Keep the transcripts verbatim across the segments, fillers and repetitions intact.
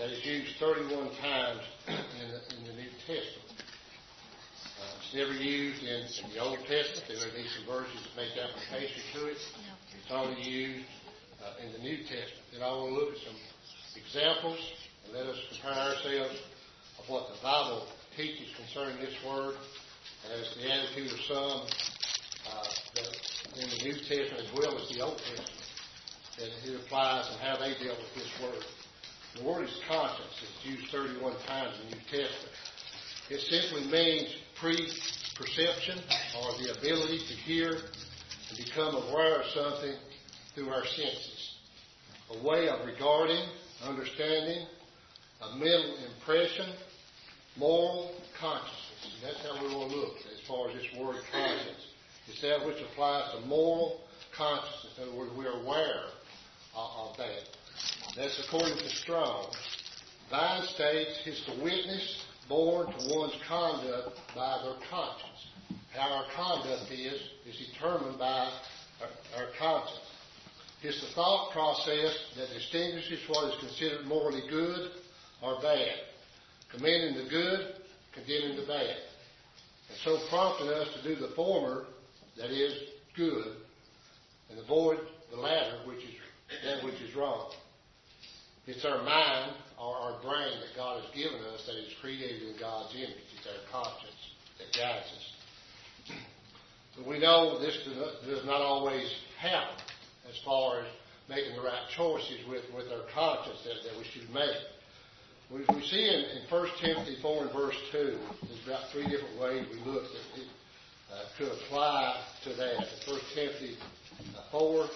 that is used thirty-one times in the, in the New Testament. Uh, it's never used in, in the Old Testament. There may be some versions that make application to it. It's only used uh, in the New Testament. And I want to look at some examples and let us compare ourselves of what the Bible teaches concerning this word as the attitude of some uh, that in the New Testament as well as the Old Testament that it applies and how they deal with this word. The word is conscience. It's used thirty-one times in the New Testament. It simply means pre-perception or the ability to hear and become aware of something through our senses. A way of regarding, understanding, a mental impression, moral consciousness. And that's how we want to look as far as this word conscience. It's that which applies to moral consciousness. In other words, we are aware uh, of that. That's according to Strong. Vine states it's the witness born to one's conduct by their conscience. How our conduct is, is determined by our, our conscience. It's the thought process that distinguishes what is considered morally good or bad, commending the good, condemning the bad, and so prompting us to do the former, that is, good, and avoid the latter, which is that which is wrong. It's our mind or our brain that God has given us that is created in God's image. It's our conscience that guides us. But we know this does not always happen as far as making the right choices with, with our conscience that, that we should make. We, we see in, in First Timothy four and verse two, there's about three different ways we look that it uh, could apply to that. In First Timothy four,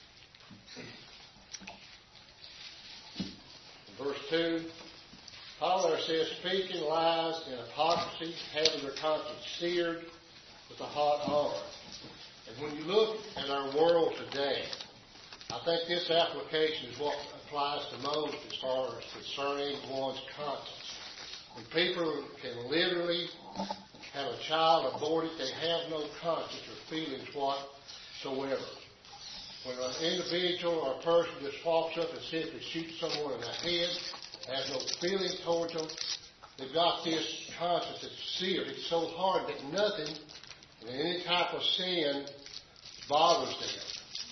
verse two, Paul there says, speaking lies and hypocrisy, having their conscience seared with a hot iron. And when you look at our world today, I think this application is what applies to most as far as concerning one's conscience. When people can literally have a child aborted, they have no conscience or feelings whatsoever. When an individual or a person just walks up and simply shoots someone in the head, has no feeling towards them, they've got this conscience that's seared. It's so hard that nothing, any type of sin, bothers them.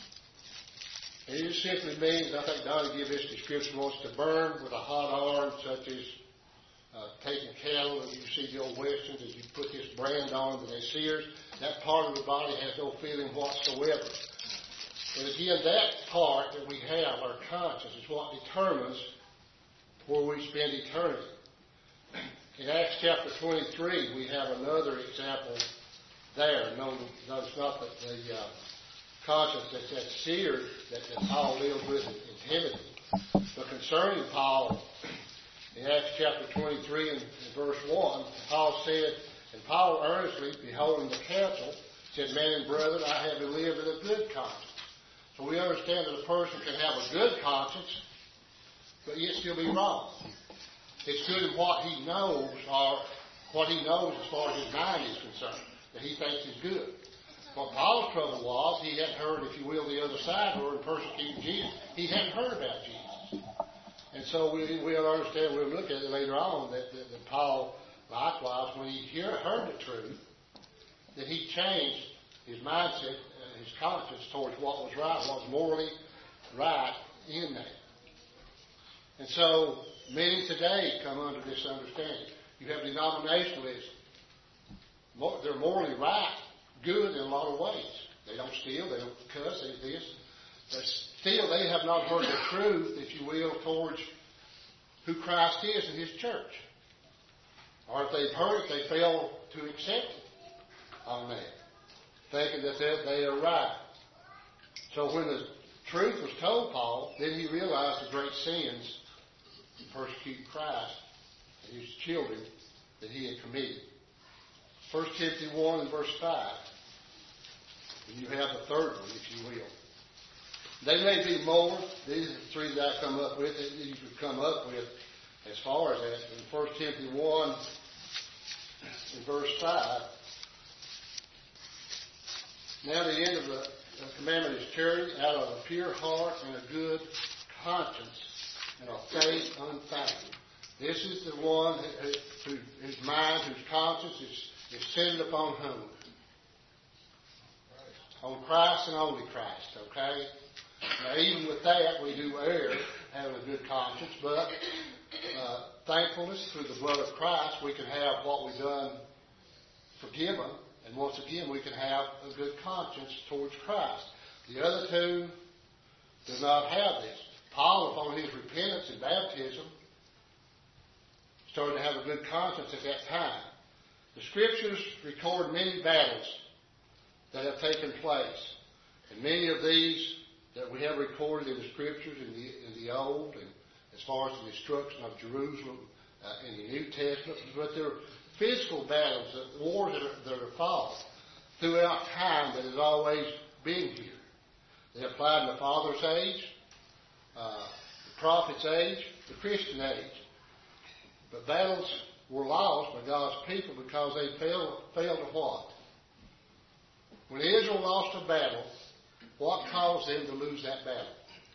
And it just simply means, I think Donnie gave this description once, to burn with a hot iron, such as uh, taking cattle, and you see the old westerns, as you put this brand on and they sears, that part of the body has no feeling whatsoever. But again, that part that we have, our conscience, is what determines where we spend eternity. In Acts chapter twenty-three, we have another example there. Notice not that the uh, conscience that's, that's seared that, that Paul deals with in, in Timothy. But concerning Paul, in Acts chapter twenty-three and, and verse one, Paul said, and Paul earnestly, beholding the council, said, men and brethren, I have lived in a good conscience. So we understand that a person can have a good conscience, but yet still be wrong. It's good in what he knows, or what he knows as far as his mind is concerned, that he thinks is good. What Paul's trouble was, he hadn't heard, if you will, the other side, or in persecuting Jesus. He hadn't heard about Jesus. And so we, we'll understand, we'll look at it later on, that, that, that Paul, likewise, when he hear, heard the truth, that he changed his mindset, his conscience towards what was right, what was morally right in that. And so many today come under this understanding. You have denominationalists. They're morally right, good in a lot of ways. They don't steal, they don't cuss, they this. But still, they have not heard the truth, if you will, towards who Christ is in His church. Or if they've heard it, they fail to accept it on that, thinking that they are right. So when the truth was told Paul, then he realized the great sins in persecuting Christ and His children that he had committed. First Timothy one and verse five. And you have the third one, if you will. They may be more. These are the three that I come up with, that you could come up with as far as that. In First Timothy one and verse five. Now the end of the commandment is charity out of a pure heart and a good conscience and a faith unfounded. This is the one who, who, whose mind, whose conscience is, is centered upon whom? On Christ and only Christ, okay? Now, even with that, we do err, having a good conscience, but uh, thankfulness through the blood of Christ, we can have what we've done forgiven, and once again, we can have a good conscience towards Christ. The other two do not have this. Paul, upon his repentance and baptism, started to have a good conscience at that time. The Scriptures record many battles that have taken place, and many of these that we have recorded in the Scriptures in the, in the Old, and as far as the destruction of Jerusalem uh, in the New Testament, but there are physical battles, that, wars that are, that are fought throughout time that has always been here. They applied in the Father's age, uh, the prophet's age, the Christian age. But battles were lost by God's people because they failed, failed to what? When Israel lost a battle, what caused them to lose that battle?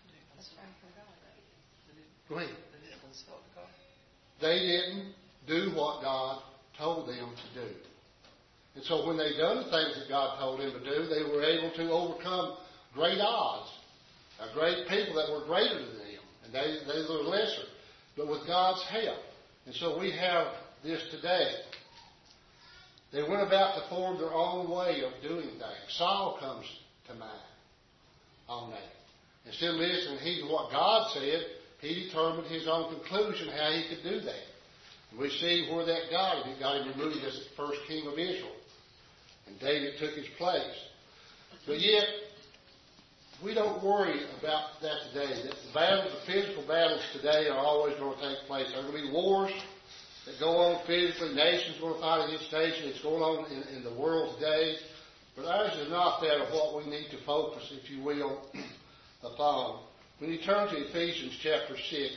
Go ahead. They didn't do what God told them to do. And so when they done the things that God told them to do, they were able to overcome great odds, a great people that were greater than them, and they, they were lesser, but with God's help. And so we have this today. They went about to form their own way of doing things. Saul comes to mind on that. Instead of listening heed to what God said, he determined his own conclusion how he could do that. And we see where that got him. It got him removed as the first king of Israel. And David took his place. But yet, we don't worry about that today. That the battles, the physical battles today are always going to take place. There are going to be wars that go on physically. Nations are going to fight against nations. It's going on in, in the world today. But ours is not that of what we need to focus, if you will, upon. When you turn to Ephesians chapter six,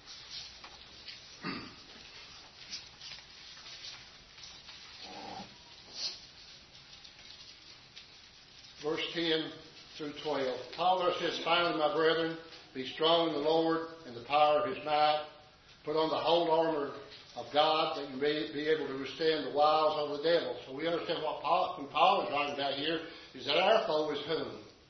verse ten through twelve. Paul there says, finally, my brethren, be strong in the Lord and the power of his might. Put on the whole armor of God that you may be able to withstand the wiles of the devil. So we understand what Paul, who Paul is writing about here is that our foe is whom?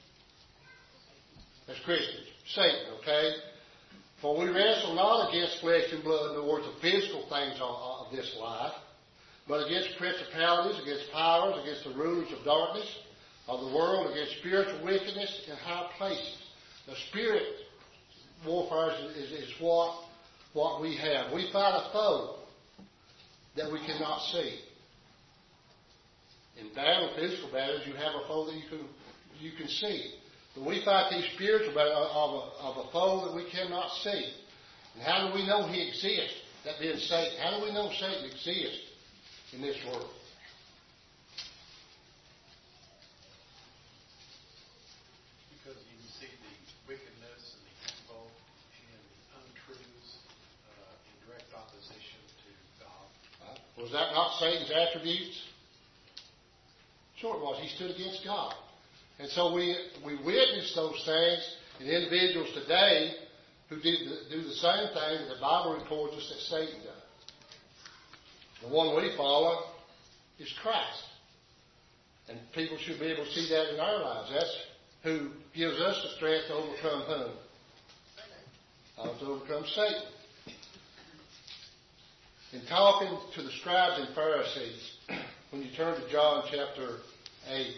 As Christians. Satan, okay? For we wrestle not against flesh and blood, in other words, the physical things of, of this life, but against principalities, against powers, against the rulers of darkness of the world, against spiritual wickedness in high places. The spirit warfare is, is, is what, what we have. We fight a foe that we cannot see. In battle, physical battles, you have a foe that you can you can see. But we fight these spiritual battles of a, of a foe that we cannot see. And how do we know he exists? That being Satan. How do we know Satan exists in this world? Because you can see the wickedness and the evil and the untruths uh, in direct opposition to God. Uh, was that not Satan's attributes? Sure it was. He stood against God. And so we we witness those things in individuals today who do the, do the same thing that the Bible records us that Satan does. The one we follow is Christ. And people should be able to see that in our lives. That's who gives us the strength to overcome whom? Uh, to overcome Satan. In talking to the scribes and Pharisees, when you turn to John chapter eight,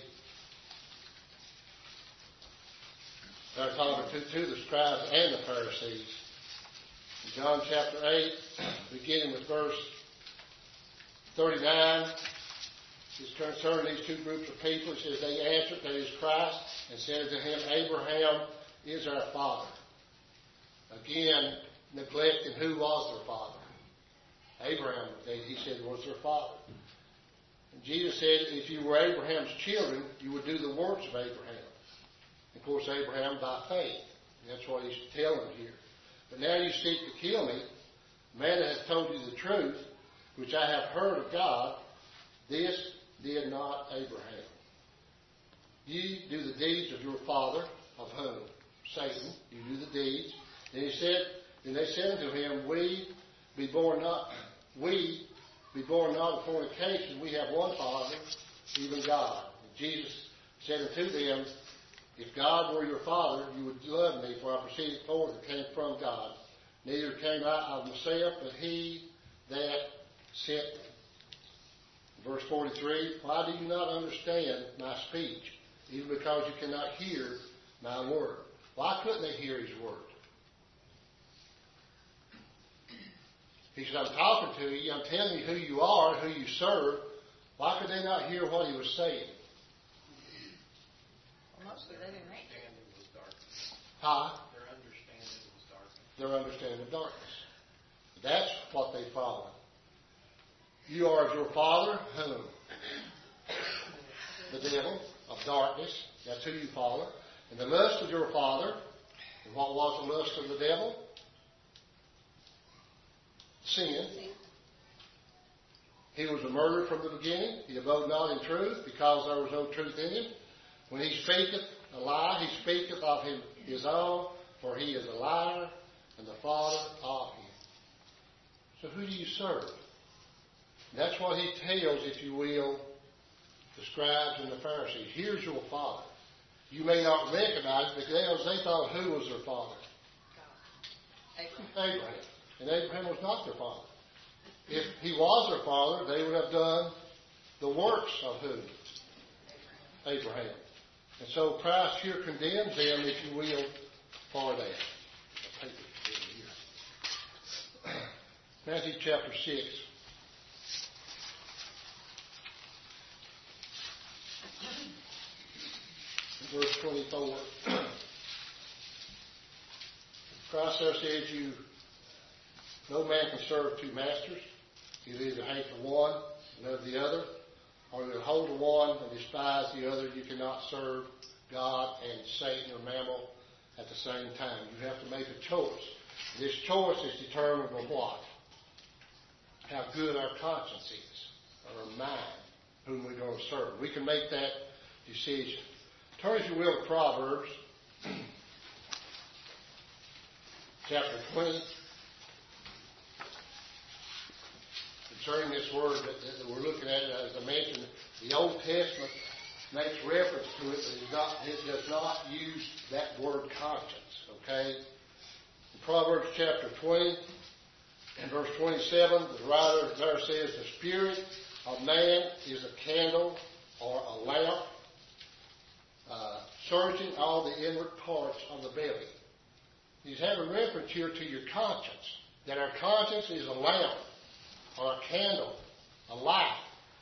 they're talking to, to the scribes and the Pharisees. In John chapter eight, beginning with verse thirty-nine, it's concerning these two groups of people. It says, they answered, that is Christ, and said to him, Abraham is our father. Again, neglecting who was their father. Abraham, he said, was their father. And Jesus said, if you were Abraham's children, you would do the works of Abraham. Of course, Abraham by faith. That's what he's telling them here. But now you seek to kill me. Man that has told you the truth, which I have heard of God, this did not Abraham. Ye do the deeds of your father, of whom? Satan. You do the deeds. And he said, And they said unto him, We be born not, we be born not of fornication. We have one Father, even God. And Jesus said unto them, If God were your Father, you would love me, for I proceeded forth and came from God. Neither came I of myself, but he that sent me. Verse forty-three, Why do you not understand my speech, even because you cannot hear my word? Why couldn't they hear his word? He said, I'm talking to you, I'm telling you who you are, who you serve. Why could they not hear what he was saying? Well, mostly they didn't read it. Understanding was darkness. Huh? Their understanding was darkness. Their understanding of darkness. That's what they followed. You are your father, whom? The devil of darkness. That's who you follow. And the lust of your father. And what was the lust of the devil? Sin. He was a murderer from the beginning. He abode not in truth, because there was no truth in him. When he speaketh a lie, he speaketh of him his own, for he is a liar and the father of him. So who do you serve? That's what he tells, if you will, the scribes and the Pharisees. Here's your father. You may not recognize it because they thought who was their father? Abraham. Abraham. And Abraham was not their father. If he was their father, they would have done the works of who? Abraham. And so Christ here condemns them, if you will, for that. I'll take it here. Matthew chapter six. Verse twenty-four. Christ there says, you, no man can serve two masters. He'll either hate the one and love the other, or he'll hold the one and despise the other. You cannot serve God and Satan or Mammon at the same time. You have to make a choice. This choice is determined by what? How good our conscience is, or our mind, whom we're going to serve. We can make that decision. Turn, if you will, to Proverbs, chapter twenty. Concerning this word that, that we're looking at, as I mentioned, the Old Testament makes reference to it, but it, not, it does not use that word conscience, okay? In Proverbs chapter twenty, and verse twenty-seven, the writer there says, the spirit of man is a candle or a lamp, uh, searching all the inward parts of the belly. He's having reference here to your conscience, that our conscience is a lamp or a candle, a light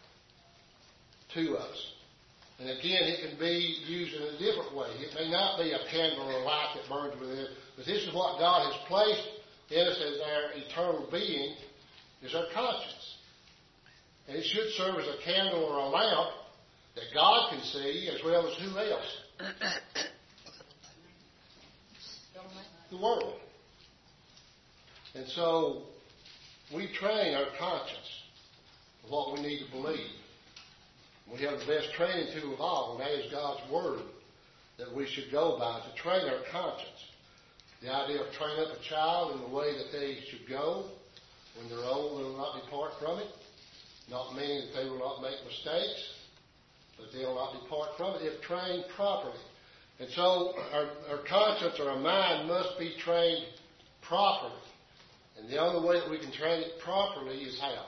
to us. And again, it can be used in a different way. It may not be a candle or a light that burns within, but this is what God has placed in us as our eternal being, is our conscience. And it should serve as a candle or a lamp that God can see, as well as who else? The world. And so we train our conscience of what we need to believe. We have the best training tool of all, and that is God's Word that we should go by to train our conscience. The idea of training up a child in the way that they should go. When they're old, they will not depart from it. Not meaning that they will not make mistakes, but they will not depart from it if trained properly. And so our, our conscience or our mind must be trained properly. And the only way that we can train it properly is how?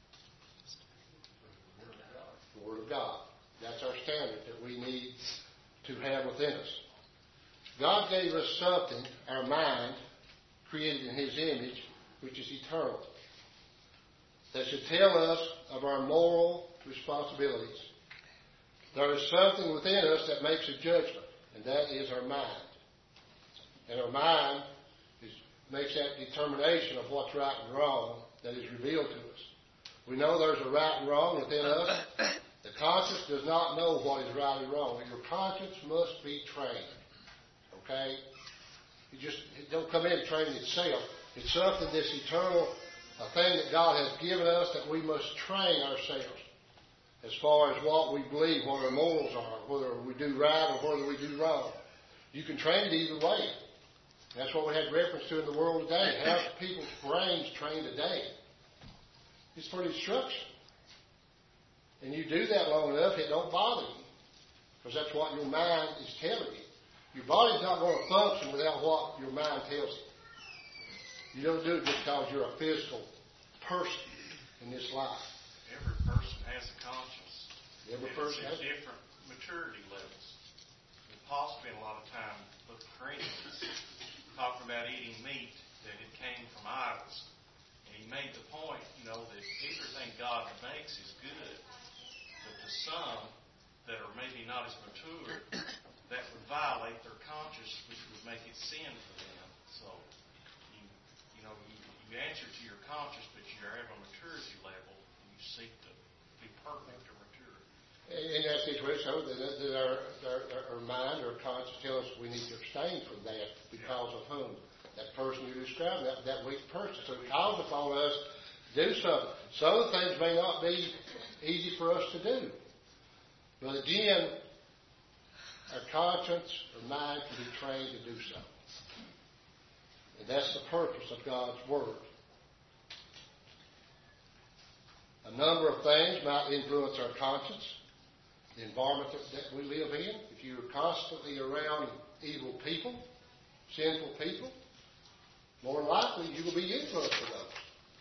The Word of God. That's our standard that we need to have within us. God gave us something, our mind, created in His image, which is eternal, that should tell us of our moral responsibilities. There is something within us that makes a judgment, and that is our mind. And our mind is, makes that determination of what's right and wrong that is revealed to us. We know there's a right and wrong within us. The conscience does not know what is right and wrong. Your conscience must be trained. Okay? You just it don't come in training itself. It's something, this eternal a thing that God has given us that we must train ourselves as far as what we believe, what our morals are, whether we do right or whether we do wrong. You can train it either way. That's what we had reference to in the world today. How's people's brains trained today? It's for destruction. And you do that long enough, it don't bother you. Because that's what your mind is telling you. Your body's not going to function without what your mind tells you. You don't do it just because you're a physical person in this life. Every person has a conscience. Every person has different maturity levels. And Paul spent a lot of time with the Corinthians talking about eating meat that it came from idols. And he made the point, you know, that everything God makes is good. But to some that are maybe not as mature, that would violate their conscience, which would make it sin for them. So, you, you know, you, you answer to your conscience, but you have a maturity level, and you seek to be perfect or mature. In that situation, that, that our, our, our mind or conscience tells us we need to abstain from that because of whom? That person you described, that, that weak person. So it calls upon us to do something. Some of the things may not be easy for us to do. But again, our conscience or mind can be trained to do so. And that's the purpose of God's Word. A number of things might influence our conscience. The environment that, that we live in. If you're constantly around evil people, sinful people, more than likely you will be influenced by those.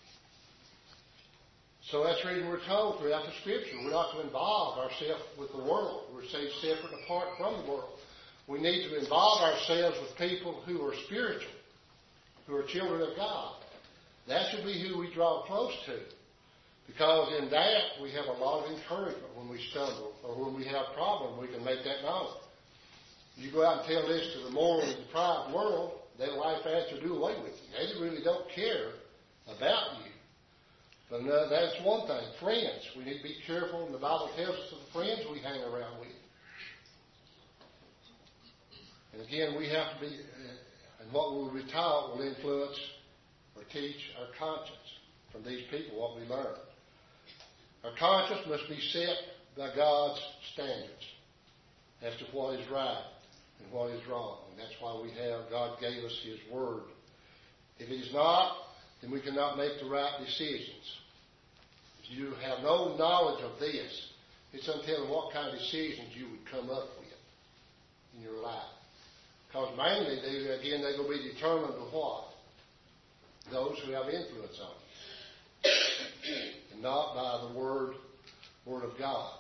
So that's the reason we're told throughout the Scripture we're not to involve ourselves with the world. We're saved separate and apart from the world. We need to involve ourselves with people who are spiritual, who are children of God. That should be who we draw close to. Because in that we have a lot of encouragement when we stumble or when we have problems, we can make that known. You go out and tell this to the morally deprived world, they'll life after do away with you. They really don't care about you. But no, that's one thing. Friends. We need to be careful, and the Bible tells us of the friends we hang around with. And again, we have to be, uh, and what we'll be taught will influence or teach our conscience from these people, what we learn. Our conscience must be set by God's standards as to what is right and what is wrong. And that's why we have, God gave us His Word. If it is not, then we cannot make the right decisions. If you have no knowledge of this, it's untelling what kind of decisions you would come up with in your life. Because mainly, they, again, they're going to be determined by what? Those who have influence on you. And not by the Word, Word of God.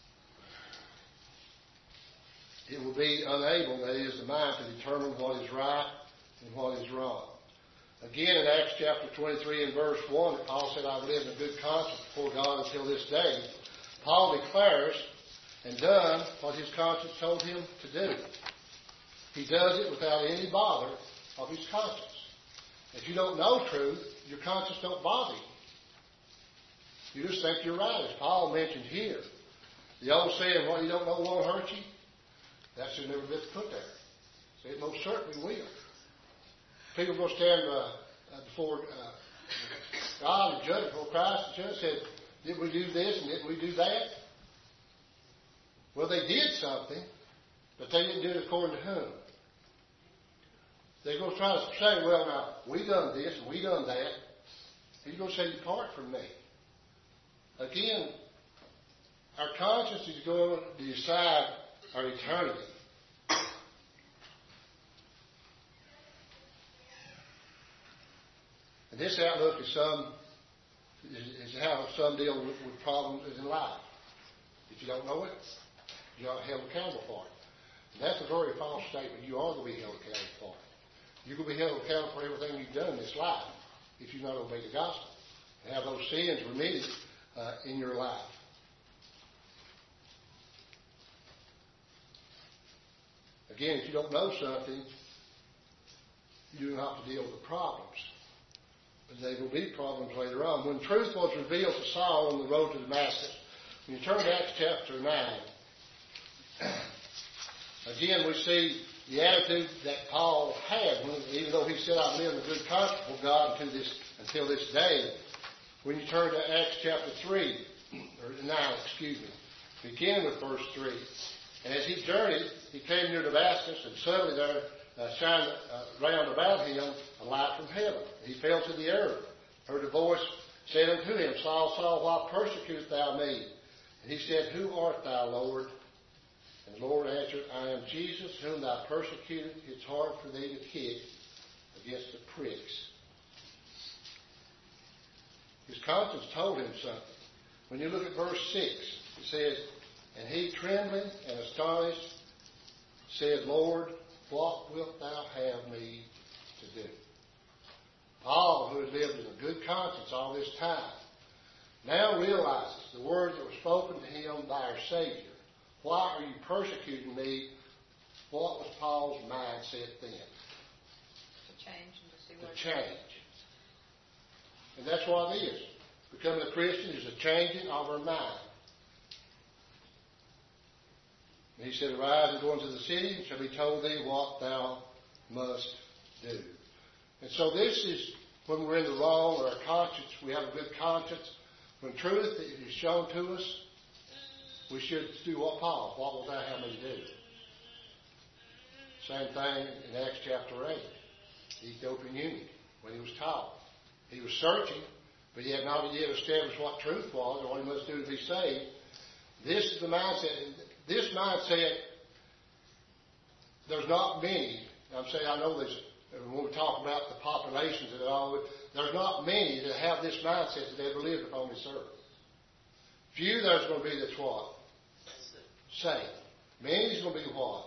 It will be unable, that is, the mind to determine what is right and what is wrong. Again, in Acts chapter twenty-three and verse one, Paul said, I've lived in a good conscience before God until this day. Paul declares and done what his conscience told him to do. He does it without any bother of his conscience. If you don't know truth, your conscience don't bother you. You just think you're right, as Paul mentioned here. The old saying, what you don't know won't hurt you, that should never be put there. So it most certainly will. People go stand uh, before uh, God and judge, before Christ, and judge said, did we do this and did we do that? Well, they did something, but they didn't do it according to whom? They're going to try to say, well, now, we done this and we done that. He's going to say, depart from me. Again, our conscience is going to decide our eternity. And this outlook is some is, is how some deal with, with problems in life. If you don't know it, you are held accountable for it. And that's a very false statement. You are going to be held accountable for it. You're going to be held accountable for everything you've done in this life if you not obey the gospel and have those sins remitted uh, in your life. Again, if you don't know something, you don't have to deal with the problems. But there will be problems later on. When truth was revealed to Saul on the road to Damascus, when you turn to Acts chapter nine, again we see the attitude that Paul had, when, even though he said, I've lived in a good conscience before God until this, until this day. When you turn to Acts chapter three, or nine, excuse me, begin with verse three. And as he journeyed, he came near Damascus, and suddenly there uh, shined uh, round about him a light from heaven. He fell to the earth. Heard a voice said unto him, Saul, Saul, why persecutest thou me? And he said, Who art thou, Lord? And the Lord answered, I am Jesus, whom thou persecutest. It's hard for thee to kick against the pricks. His conscience told him something. When you look at verse six, it says, And he, trembling and astonished, said, Lord, what wilt thou have me to do? Paul, who had lived in a good conscience all this time, now realizes the words that were spoken to him by our Savior. Why are you persecuting me? What was Paul's mindset then? To change and to see what To change. And that's what it is. Becoming a Christian is a changing of our mind. And he said, Arise and go into the city, and shall be told thee what thou must do. And so this is when we're in the wrong, or our conscience, we have a good conscience. When truth is shown to us, we should do what Paul, what will thou have me to do? Same thing in Acts chapter eight. The Ethiopian eunuch, when he was taught. He was searching, but he had not yet established what truth was, or what he must do to be saved. This is the mindset. This mindset, there's not many. I'm saying, I know there's, when we talk about the populations and all, there's not many that have this mindset that ever lived upon this earth. Few there's going to be that's what? Saved. Many is going to be what?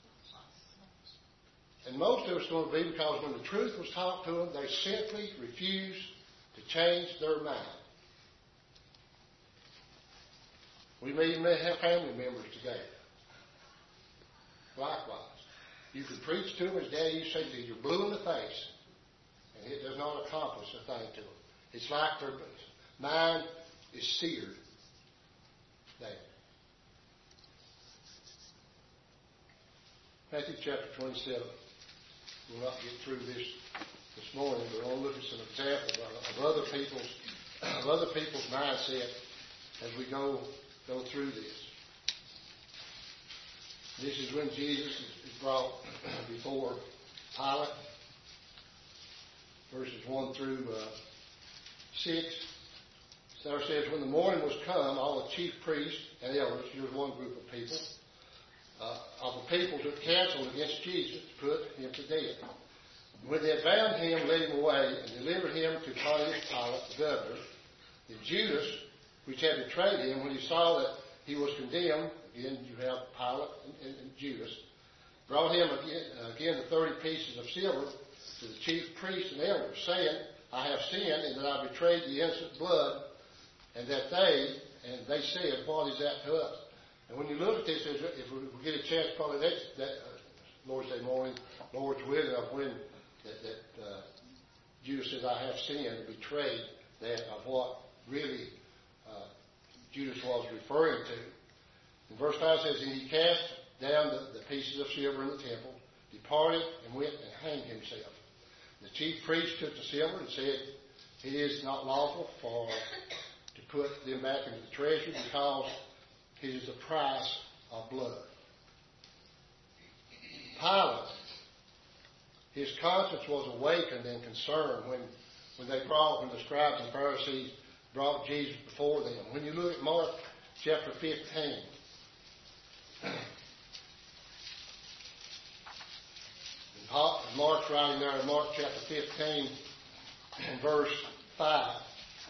And most of it's going to be because when the truth was taught to them, they simply refused to change their mind. We may even have family members today. Likewise. You can preach to them as Daddy used to say to you, you're blue in the face, and it does not accomplish a thing to them. It's like their mind is seared there. Matthew chapter twenty-seven. We'll not get through this this morning, but we'll look at some examples of, of other people's of other people's mindset as we go go through this. This is when Jesus is brought before Pilate, verses one through uh, six. So it says, when the morning was come, all the chief priests and elders, here's one group of people, uh, of the people took counsel against Jesus to put him to death. When they had bound him, led him away, and delivered him to Pontius Pilate, the governor. And Judas, which had betrayed him, when he saw that he was condemned, again you have Pilate and, and, and Judas, brought him again, uh, again the thirty pieces of silver to the chief priests and elders, saying, I have sinned in that I betrayed the innocent blood, and that they, and they said, what is that to us? And when you look at this, if we get a chance, probably next that uh, Lord's Day morning, Lord's willing, of when that, that uh, Judas says, I have sinned, and betrayed that of what really uh, Judas was referring to. And verse five says, and he cast down the, the pieces of silver in the temple, departed, and went and hanged himself. The chief priest took the silver and said, it is not lawful for to put them back into the treasury, because it is the price of blood. Pilate, his conscience was awakened and concerned when, when they brought, when the scribes and Pharisees brought Jesus before them. When you look at Mark chapter fifteen, Mark's writing there in Mark chapter fifteen and verse five.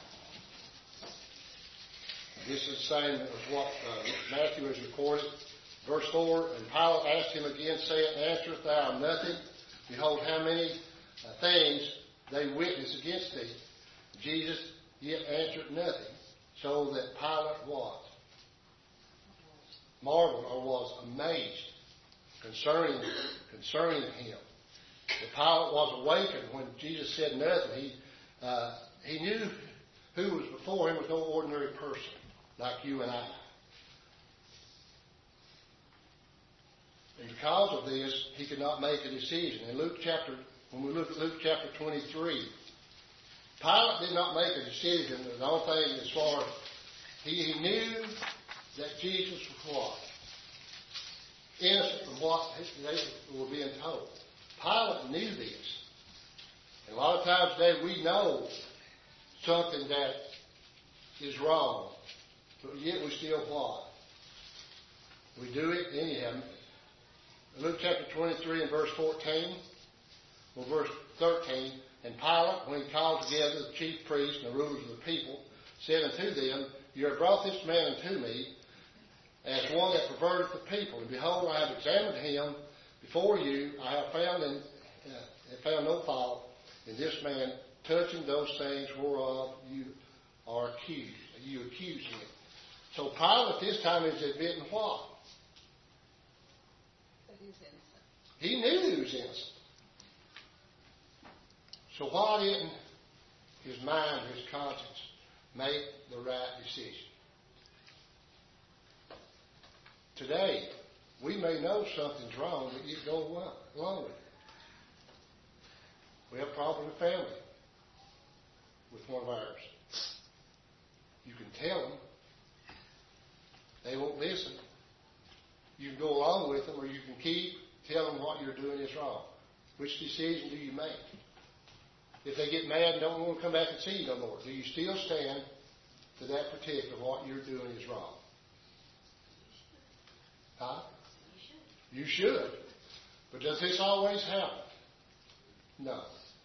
This is the same as what uh, Matthew has recorded. Verse four, and Pilate asked him again, saying, answerest thou nothing? Behold, how many uh, things they witness against thee. Jesus yet answered nothing, so that Pilate was marveled, or was amazed concerning concerning him. But Pilate was awakened when Jesus said nothing. He uh, he knew who was before him was no ordinary person like you and I. And because of this, he could not make a decision. In Luke chapter, when we look at Luke chapter twenty-three, Pilate did not make a decision. The only thing as far as he, he knew that Jesus was what? Innocent from what they were being told. Pilate knew this. And a lot of times today we know something that is wrong, but yet we still what? We do it anyhow. Luke chapter twenty-three and verse fourteen, well, verse thirteen, and Pilate, when he called together the chief priests and the rulers of the people, said unto them, You have brought this man unto me as one that perverteth the people. And behold, I have examined him before you. I have found, in, uh, have found no fault in this man touching those things whereof you are accused. You accuse him. So Pilate this time is admitting what? That he's innocent. He knew he was innocent. So why didn't his mind or his conscience make the right decision? Today, we may know something's wrong, but you go along with it. We have a problem with family with one of ours. You can tell them. They won't listen. You can go along with them, or you can keep telling them what you're doing is wrong. Which decision do you make? If they get mad and don't want to come back and see you no more, do you still stand to that particular what you're doing is wrong? Huh? You should. But does this always happen? No.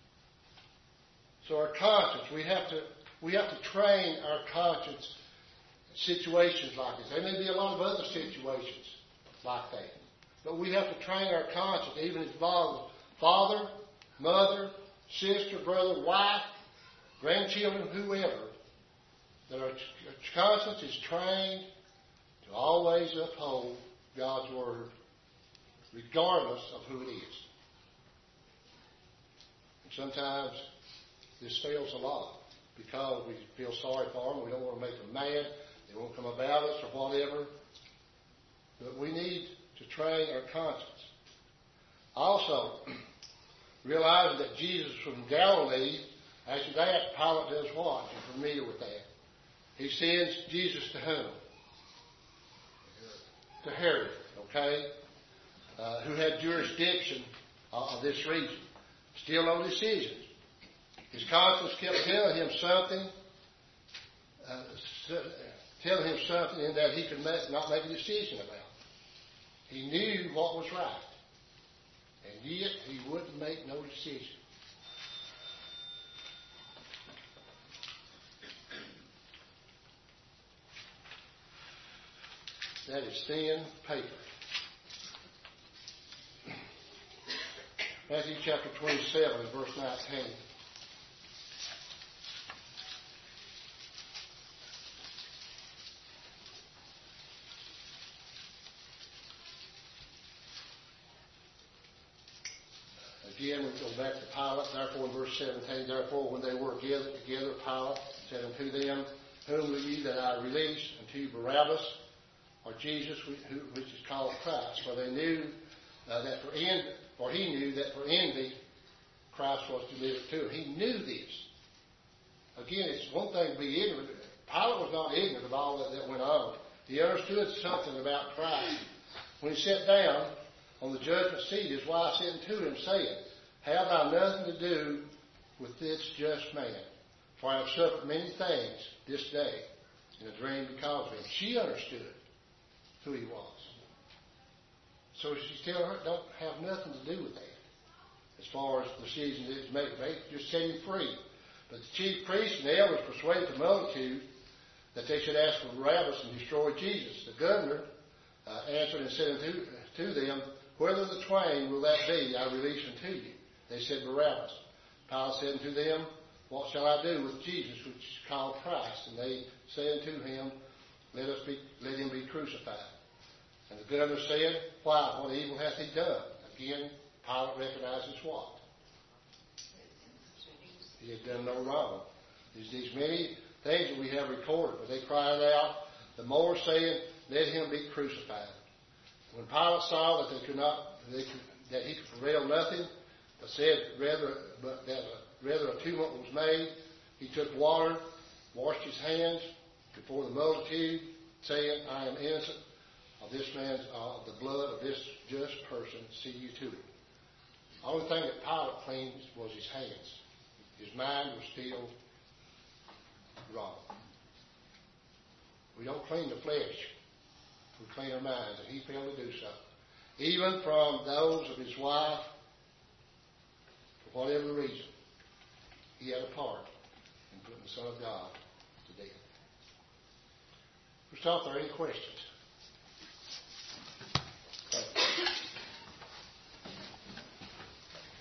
So our conscience, we have to we have to train our conscience in situations like this. There may be a lot of other situations like that. But we have to train our conscience, even if it involves father, mother, sister, brother, wife, grandchildren, whoever, that our conscience is trained to always uphold God's Word, regardless of who it is. And sometimes this fails a lot because we feel sorry for them. We don't want to make them mad. They won't come about us or whatever. But we need to train our conscience. Also, realizing that Jesus was from Galilee, after that, Pilate does what? You're familiar with that. He sends Jesus to whom? To Herod, okay? Uh, who had jurisdiction uh, of this region. Still no decisions. His conscience kept telling him something, uh, telling him something in that he could make, not make a decision about. He knew what was right. And yet he wouldn't make no decision. That is thin paper. Matthew chapter twenty-seven, verse nineteen. Again, we go back to Pilate. Therefore, in verse seventeen, therefore, when they were gathered together, Pilate said unto them, Whom will ye that I release unto you, Barabbas, or Jesus, which is called Christ? For they knew uh, that for envy, for he knew that for envy, Christ was delivered to him. He knew this. Again, it's one thing to be ignorant. Pilate was not ignorant of all that, that went on. He understood something about Christ. When he sat down on the judgment seat, his wife said unto him, saying, Have thou nothing to do with this just man? For I have suffered many things this day in a dream because of him. She understood who he was. So she's telling her, don't have nothing to do with that. As far as the decision that is made, they just set him free. But the chief priests and the elders persuaded the multitude that they should ask for Barabbas and destroy Jesus. The governor uh, answered and said unto to them, Whether the twain will that be, I release unto you. They said, Barabbas. Pilate said unto them, What shall I do with Jesus, which is called Christ? And they said unto him, Let us be, let him be crucified. And the governor said, Why? What evil hath he done? Again, Pilate recognizes what? He had done no wrong. There's these many things that we have recorded, but they cried out the more, saying, Let him be crucified. When Pilate saw that they could not, they could, that he could prevail nothing, but said rather, but that a, rather a tumult was made, he took water, washed his hands before the multitude, saying, I am innocent of this man's, uh, the blood of this just person. See you to it. The only thing that Pilate cleansed was his hands. His mind was still wrong. We don't clean the flesh. We clean our minds, and he failed to do so. Even from those of his wife, for whatever reason, he had a part in putting the Son of God to death. First off, are there any questions?